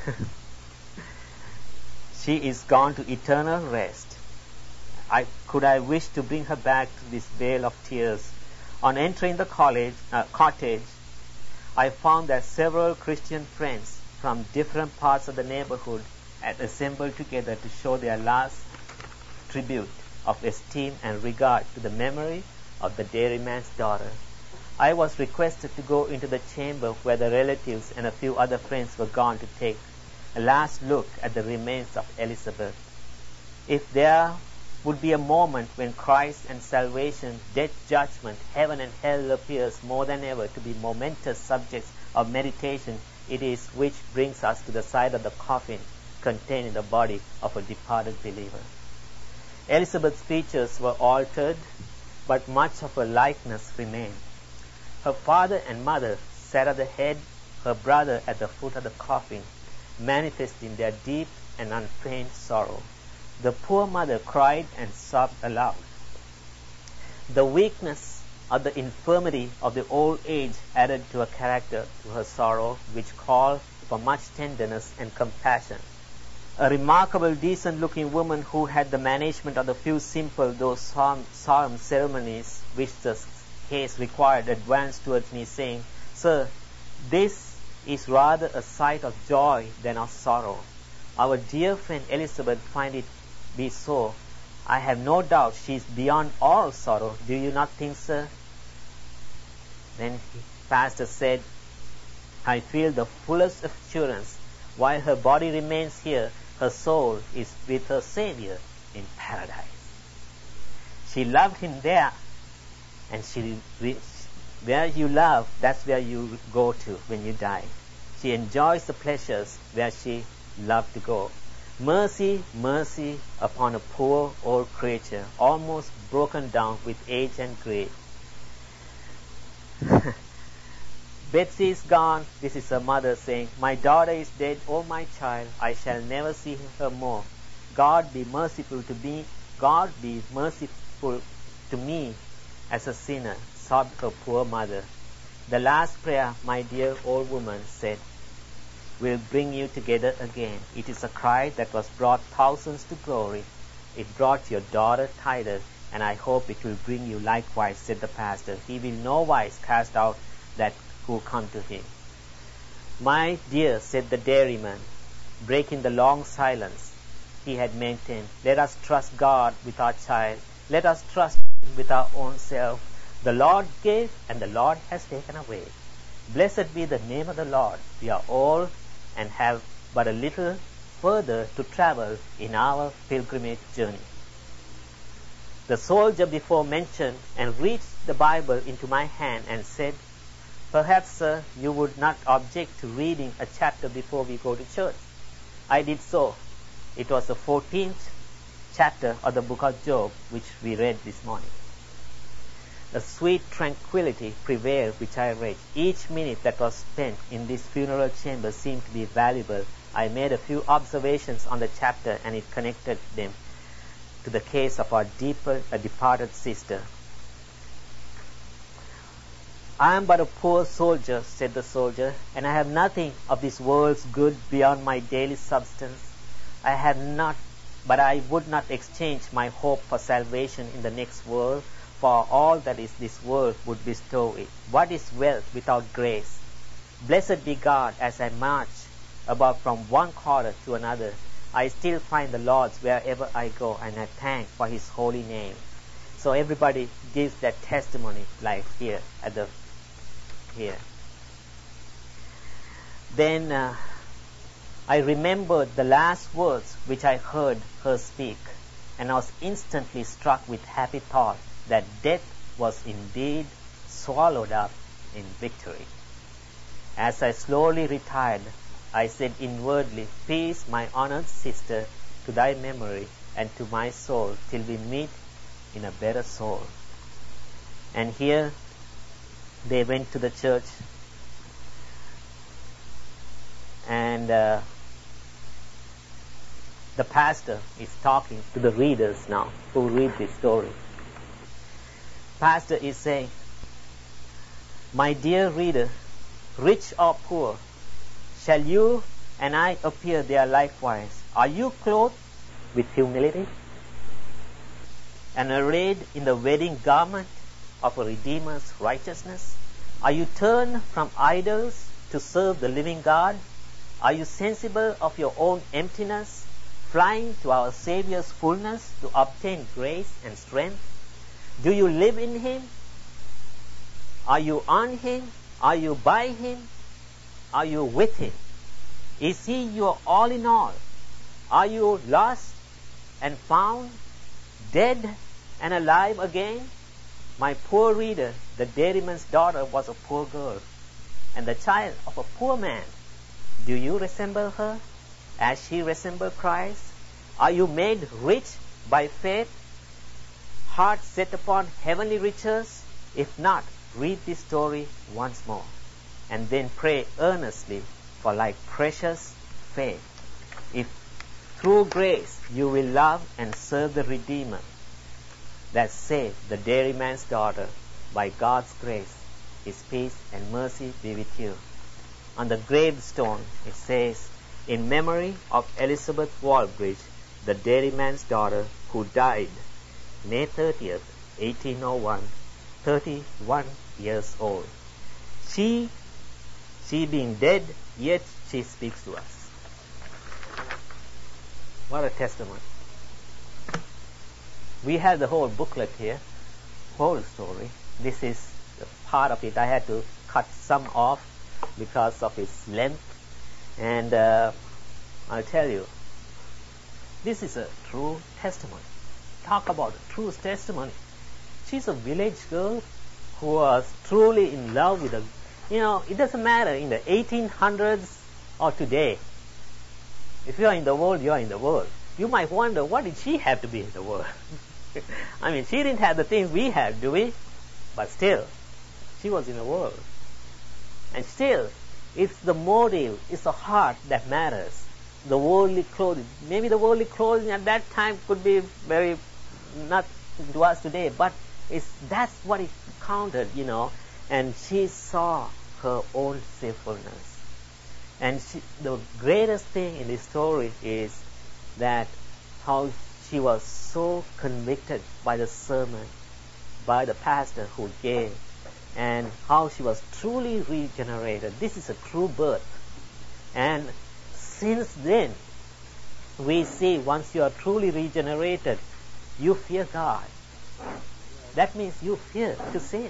She is gone to eternal rest. I could I wish to bring her back to this vale of tears. On entering the college, uh, cottage, I found that several Christian friends from different parts of the neighborhood had assembled together to show their last tribute of esteem and regard to the memory of the dairyman's daughter. I was requested to go into the chamber where the relatives and a few other friends were gone to take a last look at the remains of Elizabeth. If there would be a moment when Christ and salvation, death, judgment, heaven and hell appears more than ever to be momentous subjects of meditation, it is which brings us to the side of the coffin contained in the body of a departed believer. Elizabeth's features were altered, but much of her likeness remained. Her father and mother sat at the head, her brother at the foot of the coffin, manifesting their deep and unfeigned sorrow. The poor mother cried and sobbed aloud. The weakness or the infirmity of the old age added to a character to her sorrow, which called for much tenderness and compassion. A remarkable, decent-looking woman who had the management of the few simple though solemn, solemn ceremonies which the case required advanced towards me, saying, Sir, this is rather a sight of joy than of sorrow. Our dear friend Elizabeth find it be so. I have no doubt she is beyond all sorrow. Do you not think, sir? Then the pastor said, I feel the fullest assurance. While her body remains here, her soul is with her Savior in paradise. She loved him there, and she where you love, that's where you go to when you die. She enjoys the pleasures where she loved to go. Mercy, mercy upon a poor old creature, almost broken down with age and grief. Betsy is gone. This is her mother saying, My daughter is dead, oh my child, I shall never see her more. God be merciful to me. God be merciful to me as a sinner, sobbed her poor mother. The last prayer, my dear old woman said, will bring you together again. It is a cry that was brought thousands to glory. It brought your daughter Titus, and I hope it will bring you likewise, said the pastor. He will no wise cast out that who come to him. My dear, said the dairyman, breaking the long silence he had maintained, let us trust God with our child. Let us trust him with our own self. The Lord gave, and the Lord has taken away. Blessed be the name of the Lord. We are all and have but a little further to travel in our pilgrimage journey. The soldier before mentioned and reached the Bible into my hand and said, Perhaps, sir, you would not object to reading a chapter before we go to church. I did so. It was the fourteenth chapter of the book of Job, which we read this morning. A sweet tranquility prevailed which I read. Each minute that was spent in this funeral chamber seemed to be valuable. I made a few observations on the chapter, and it connected them to the case of our deeper, a departed sister. I am but a poor soldier, said the soldier, and I have nothing of this world's good beyond my daily substance. I have not, but I would not exchange my hope for salvation in the next world, for all that is this world would bestow it. What is wealth without grace? Blessed be God, as I march about from one quarter to another, I still find the Lord's wherever I go, and I thank for His holy name. So everybody gives that testimony, like here at the here. Then uh, I remembered the last words which I heard her speak, and I was instantly struck with happy thought that death was indeed swallowed up in victory. As I slowly retired, I said inwardly, Peace, my honored sister, to thy memory and to my soul, till we meet in a better soul. And here they went to the church, and uh, the pastor is talking to the readers now who read this story. Pastor is saying, My dear reader, rich or poor, shall you and I appear there likewise? Are you clothed with humility and arrayed in the wedding garment of a Redeemer's righteousness? Are you turned from idols to serve the living God? Are you sensible of your own emptiness, flying to our Saviour's fullness to obtain grace and strength? Do you live in Him? Are you on Him? Are you by Him? Are you with Him? Is He your all in all? Are you lost and found, dead and alive again? My poor reader, the dairyman's daughter was a poor girl, and the child of a poor man. Do you resemble her, as she resembled Christ? Are you made rich by faith, heart set upon heavenly riches? If not, read this story once more, and then pray earnestly for like precious faith. If through grace you will love and serve the Redeemer that saved the dairyman's daughter, by God's grace, His peace and mercy be with you. On the gravestone it says, in memory of Elizabeth Walbridge, the dairyman's daughter, who died May thirtieth, eighteen oh one, thirty-one years old. She, she being dead, yet she speaks to us. What a testimony. We have the whole booklet here, whole story. This is the part of it. I had to cut some off because of its length. And uh, I'll tell you, this is a true testimony. Talk about a true testimony. She's a village girl who was truly in love with a, you know, it doesn't matter in the eighteen hundreds or today. If you are in the world, you are in the world. You might wonder, what did she have to be in the world? I mean, she didn't have the things we have, do we? But still, she was in the world. And still, it's the motive, it's the heart that matters. The worldly clothing. Maybe the worldly clothing at that time could be very not to us today, but it's that's what it counted, you know. And she saw her own sinfulness. And she, the greatest thing in this story is that how she was so convicted by the sermon, by the pastor who gave, and how she was truly regenerated. This is a true birth. And since then, we see once you are truly regenerated, you fear God. That means you fear to sin.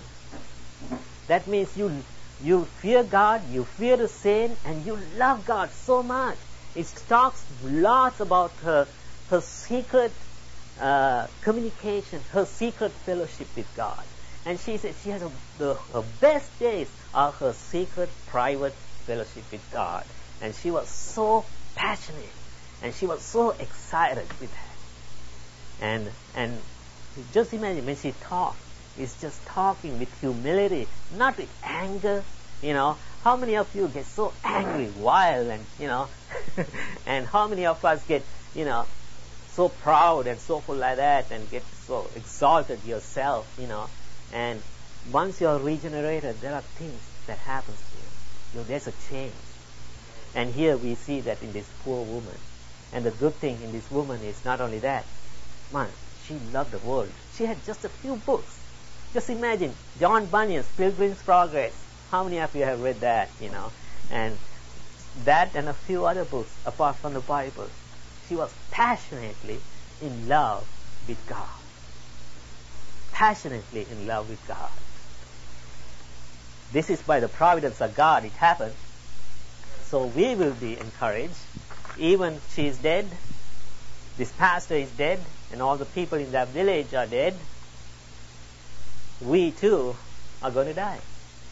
That means you you fear God, you fear the sin, and you love God so much. It talks lots about her her secret uh, communication, her secret fellowship with God. And she said she has a, the her best days are her secret private fellowship with God. And she was so passionate, and she was so excited with that. And and just imagine when she talked, it's just talking with humility, not with anger. You know, how many of you get so angry, wild, and you know, and how many of us get, you know, so proud and so full like that, and get so exalted yourself, you know, and Once you are regenerated, there are things that happens to you. You know, there's a change. And here we see that in this poor woman. And the good thing in this woman is not only that, man, she loved the world. She had just a few books. Just imagine, John Bunyan's Pilgrim's Progress. How many of you have read that, you know? And that and a few other books apart from the Bible. She was passionately in love with God. Passionately in love with God. This is by the providence of God it happened. So we will be encouraged. Even she is dead, this pastor is dead, and all the people in that village are dead. We too are going to die.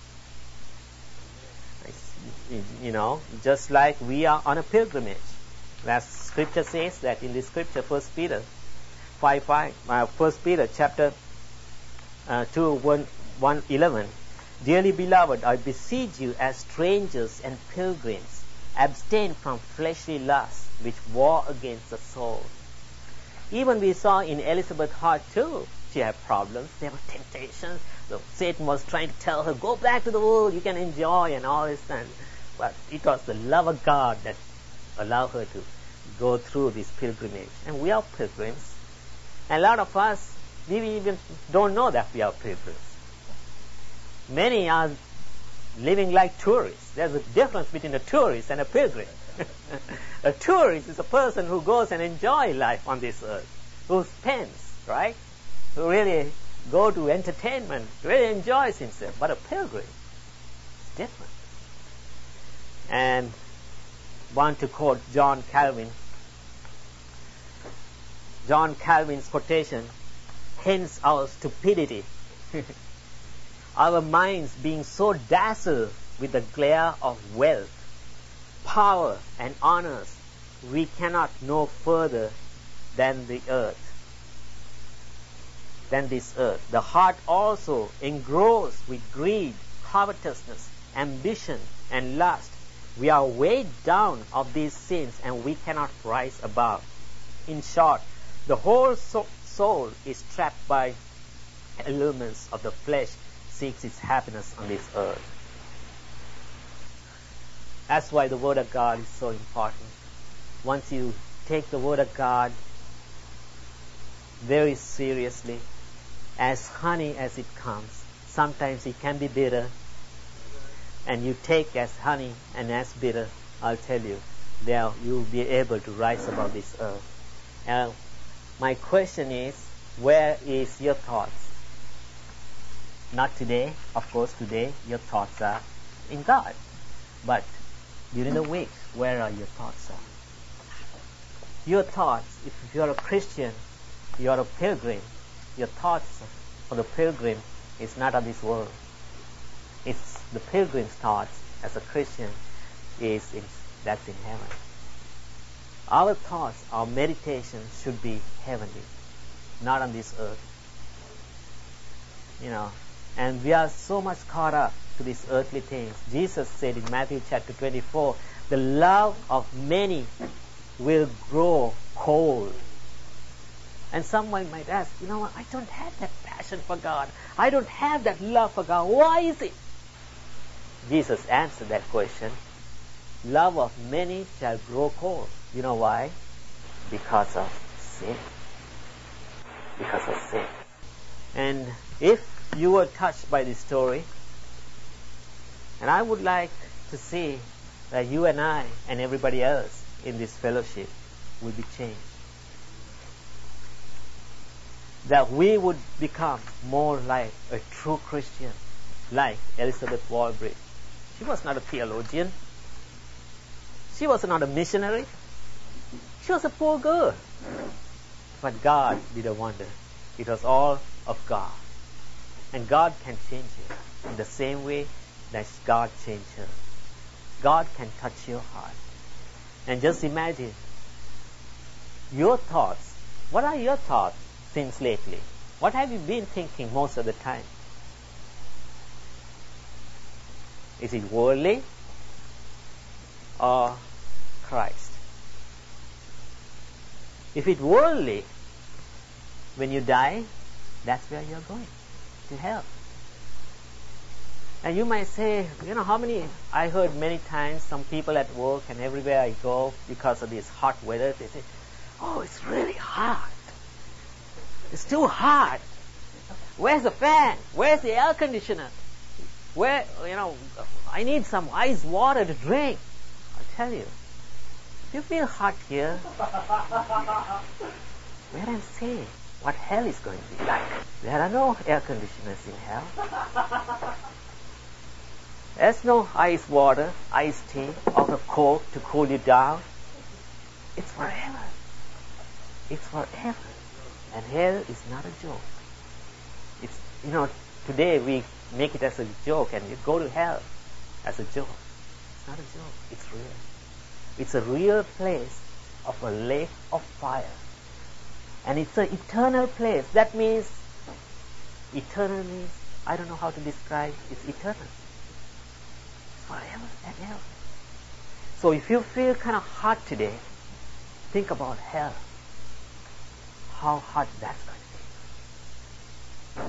You know, just like we are on a pilgrimage. As Scripture says that in the Scripture, First Peter five five, uh, First Peter chapter uh, two one one eleven. Dearly beloved, I beseech you as strangers and pilgrims, abstain from fleshly lusts which war against the soul. Even we saw in Elizabeth's heart too, she had problems. There were temptations. So Satan was trying to tell her, go back to the world, you can enjoy and all this. And, but it was the love of God that allowed her to go through this pilgrimage. And we are pilgrims. And a lot of us, we even don't know that we are pilgrims. Many are living like tourists. There's a difference between a tourist and a pilgrim. A tourist is a person who goes and enjoys life on this earth, who spends, right? Who really go to entertainment, really enjoys himself. But a pilgrim is different. And want to quote John Calvin. John Calvin's quotation, hence our stupidity. Our minds being so dazzled with the glare of wealth, power and honors, we cannot know further than the earth, than this earth. The heart also engrossed with greed, covetousness, ambition, and lust. We are weighed down of these sins and we cannot rise above. In short, the whole so- soul is trapped by allurements of the flesh, seeks its happiness on this earth. That's why the Word of God is so important. Once you take the Word of God very seriously, as honey as it comes, sometimes it can be bitter, and you take as honey and as bitter, I'll tell you, there you will be able to rise above this earth. Now, my question is, where is your thoughts? Not today, of course today your thoughts are in God. But during the week, where are your thoughts are? Your thoughts, if you are a Christian, you are a pilgrim, your thoughts for the pilgrim is not of this world. It's the pilgrim's thoughts as a Christian is in, that's in heaven. Our thoughts, our meditation should be heavenly, not on this earth. You know, and we are so much caught up to these earthly things. Jesus said in Matthew chapter twenty-four, the love of many will grow cold. And someone might ask, you know what, I don't have that passion for God. I don't have that love for God. Why is it? Jesus answered that question. Love of many shall grow cold. You know why? Because of sin. Because of sin. And if you were touched by this story, and I would like to see that you and I and everybody else in this fellowship will be changed. That we would become more like a true Christian, like Elizabeth Walbridge. She was not a theologian. She was not a missionary. She was a poor girl. But God did a wonder. It was all of God. And God can change you in the same way that God changed her. God can touch your heart. And just imagine your thoughts. What are your thoughts since lately? What have you been thinking most of the time? Is it worldly or Christ? If it's worldly, when you die, that's where you're going, to hell. And you might say, you know, how many, I heard many times some people at work and everywhere I go because of this hot weather, they say, oh, it's really hot. It's too hot. Where's the fan? Where's the air conditioner? Where, you know, I need some ice water to drink. I tell you, if you feel hot here, wait and see what hell is going to be like. There are no air conditioners in hell. There's no ice water, iced tea, or a Coke to cool you down. It's forever. It's forever. And hell is not a joke. It's, you know, today we make it as a joke and you go to hell as a joke. It's not a joke. It's real. It's a real place of a lake of fire. And it's an eternal place. That means, eternal means, I don't know how to describe, it's eternal. It's forever and ever. So if you feel kind of hot today, think about hell. How hot that's going to be.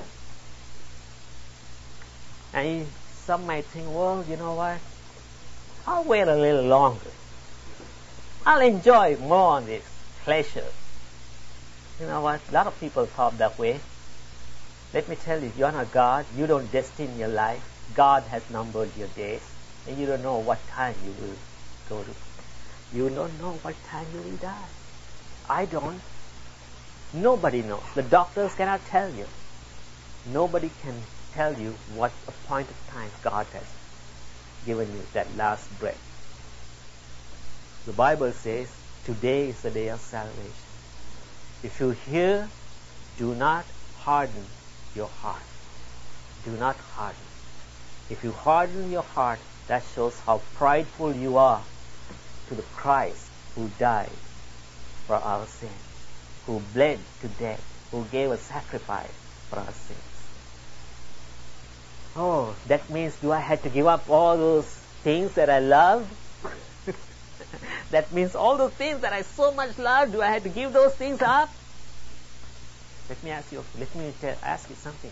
And some might think, well, you know what? I'll wait a little longer. I'll enjoy more on this pleasure. You know what? A lot of people thought that way. Let me tell you, you're not God. You don't destine your life. God has numbered your days. And you don't know what time you will go to. You don't know what time you will die. I don't. Nobody knows. The doctors cannot tell you. Nobody can tell you what appointed time God has given you that last breath. The Bible says, today is the day of salvation. If you hear, do not harden your heart. Do not harden. If you harden your heart, that shows how prideful you are to the Christ who died for our sins, who bled to death, who gave a sacrifice for our sins. Oh, that means do I have to give up all those things that I love? That means all those things that I so much love, do I have to give those things up? Let me ask you, let me tell, ask you something.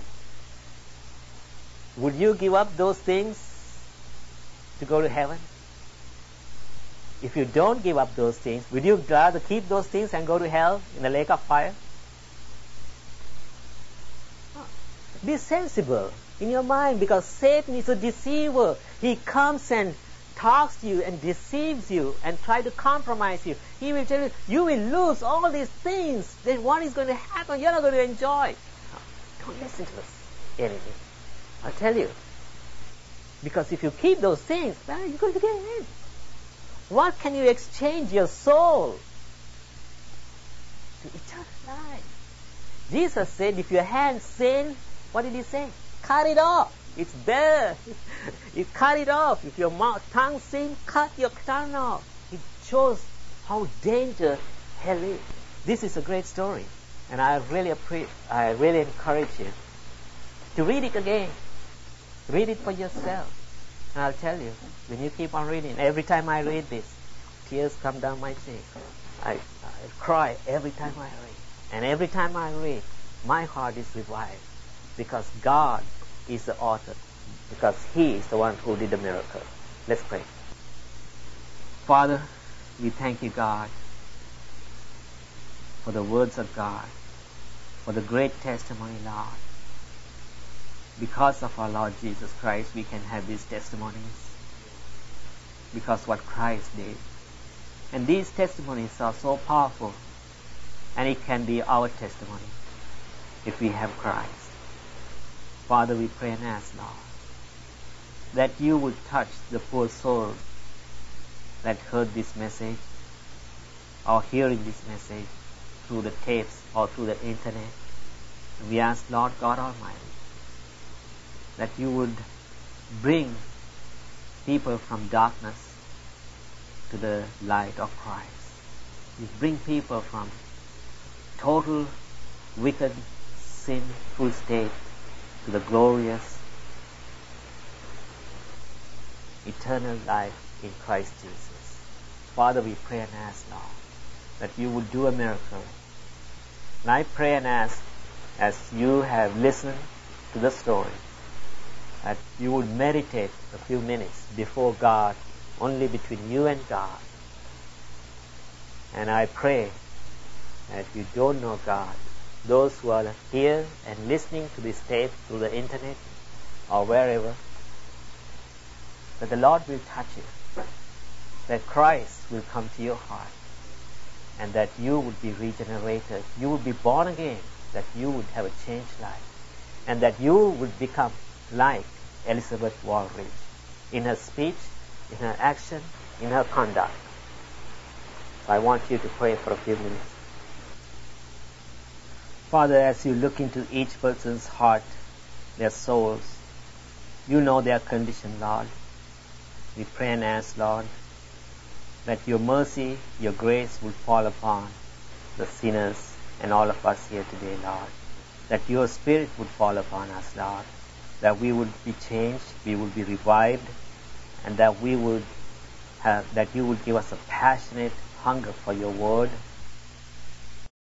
Would you give up those things to go to heaven? If you don't give up those things, would you rather keep those things and go to hell in the lake of fire? Be sensible in your mind, because Satan is a deceiver. He comes and talks to you and deceives you and try to compromise you. He will tell you, you will lose all these things. Then what is going to happen? You're not going to enjoy. No, don't listen to this enemy. I'll tell you. Because if you keep those things, well, you're going to get in. What can you exchange your soul to eternal life? Jesus said, if your hand sin, what did he say? Cut it off. It's there. You cut it off. If your mouth, tongue sin, cut your tongue off. It shows how dangerous hell is. This is a great story, and I really appreciate, I really encourage you to read it again. Read it for yourself. And I'll tell you, when you keep on reading, every time I read this, tears come down my cheeks. I, I cry every time I read. And every time I read, my heart is revived. Because God is the author. Because He is the one who did the miracle. Let's pray. Father, we thank you, God, for the words of God, for the great testimony, Lord. Because of our Lord Jesus Christ, we can have these testimonies. Because what Christ did. And these testimonies are so powerful. And it can be our testimony if we have Christ. Father, we pray and ask, Lord, that you would touch the poor soul that heard this message or hearing this message through the tapes or through the internet. And we ask, Lord God Almighty, that you would bring people from darkness to the light of Christ. You bring people from total wicked, sinful state to the glorious, eternal life in Christ Jesus. Father, we pray and ask, Lord, that you would do a miracle. And I pray and ask, as you have listened to the story, that you would meditate a few minutes before God, only between you and God. And I pray that if you don't know God, those who are here and listening to this tape through the internet or wherever, that the Lord will touch you, that Christ will come to your heart, and that you would be regenerated, you would be born again, that you would have a changed life, and that you would become like Elizabeth Walridge in her speech, in her action, in her conduct. So I want you to pray for a few minutes. Father, as you look into each person's heart, their souls, you know their condition, Lord. We pray and ask, Lord, that your mercy, your grace will fall upon the sinners and all of us here today, Lord. That your Spirit would fall upon us, Lord. That we would be changed, we would be revived, and that we would have, that you would give us a passionate hunger for your word